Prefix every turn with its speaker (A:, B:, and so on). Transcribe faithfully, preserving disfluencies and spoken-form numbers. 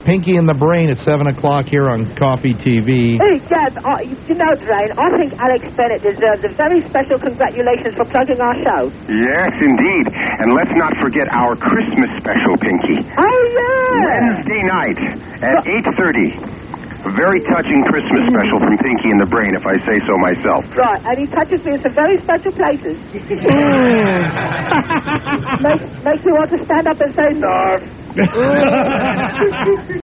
A: Pinky and the Brain at seven o'clock here on Coffee T V.
B: Hey, Dad, uh, you know, Drain, I think Alex Bennett deserves a very special congratulations for plugging our show.
C: Yes, indeed. And let's not forget our Christmas special, Pinky.
B: Oh, yeah.
C: Wednesday night at eight thirty. A very touching Christmas special from Pinky and the Brain, if I say so myself.
B: Right, and he touches me in some very special places. makes, makes you want to stand up and say, Norm.